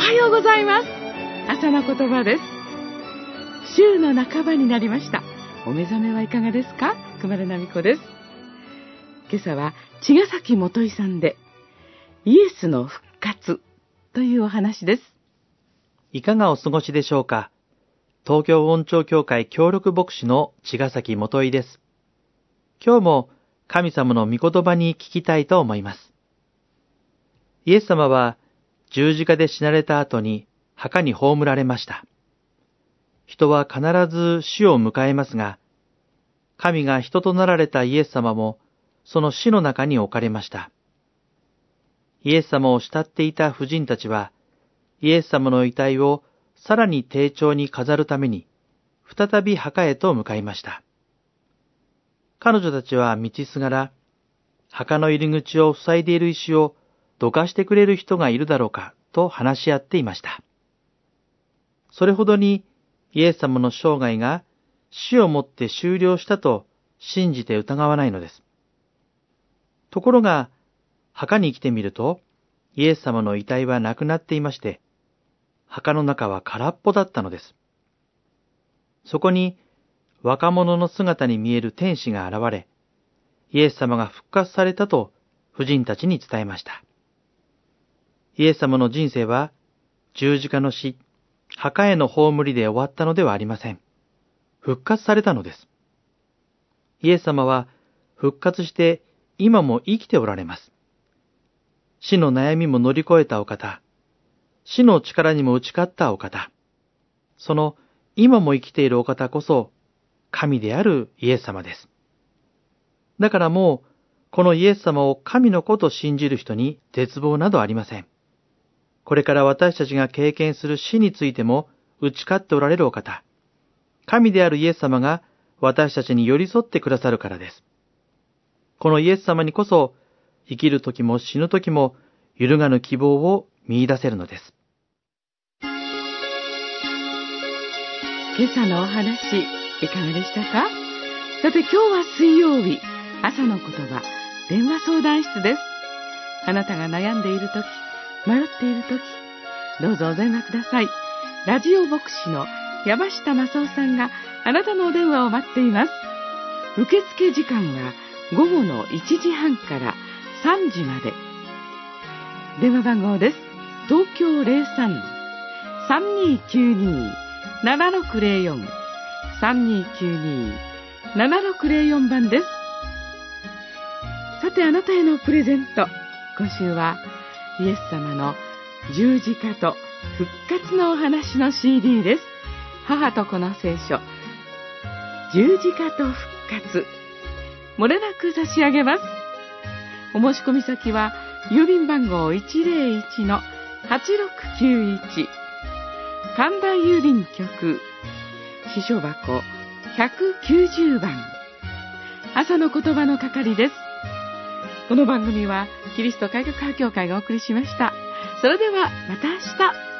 はようございます。朝の言葉です。週の半ばになりました。お目覚めはいかがですか？熊田奈美子です。今朝は茅ヶ崎元井さんでイエスの復活というお話です。 いかがお過ごしでしょうか。東京音聴協会協力牧師の茅ヶ崎元井です。今日も神様の御言葉に聞きたいと思います。イエス様は十字架で死なれた後に墓に葬られました。人は必ず死を迎えますが、神が人となられたイエス様もその死の中に置かれました。イエス様を慕っていた婦人たちは、イエス様の遺体をさらに丁重に飾るために、再び墓へと向かいました。彼女たちは道すがら、墓の入り口を塞いでいる石をどかしてくれる人がいるだろうかと話し合っていました。それほどにイエス様の生涯が死をもって終了したと信じて疑わないのです。ところが、墓に来てみると、イエス様の遺体はなくなっていまして、墓の中は空っぽだったのです。そこに若者の姿に見える天使が現れ、イエス様が復活されたと婦人たちに伝えました。イエス様の人生は十字架の死、墓への葬りで終わったのではありません。復活されたのです。イエス様は復活して今も生きておられます。死の悩みも乗り越えたお方、死の力にも打ち勝ったお方、その今も生きているお方こそ神であるイエス様です。だからもうこのイエス様を神の子と信じる人に絶望などありません。これから私たちが経験する死についても打ち勝っておられるお方、神であるイエス様が私たちに寄り添ってくださるからです。このイエス様にこそ生きる時も死ぬ時も揺るがぬ希望を見出せるのです。 今朝のお話いかがでしたか？さて今日は水曜日、朝の言葉電話相談室です。あなたが悩んでいる時、迷っている時、どうぞお電話ください。ラジオ牧師の山下正夫さんがあなたのお電話を待っています。受付時間は午後の1時半から3時まで。電話番号です。東京 03-3292-7604 3292-7604 番です。さてあなたへのプレゼント、今週はイエス様の十字架と復活のお話の CD です。母と子の聖書、十字架と復活、漏れなく差し上げます。お申し込み先は郵便番号 101-8691 神田郵便局支所箱190番、朝の言葉の係です。この番組はキリスト改革派教会がお送りしました。それではまた明日。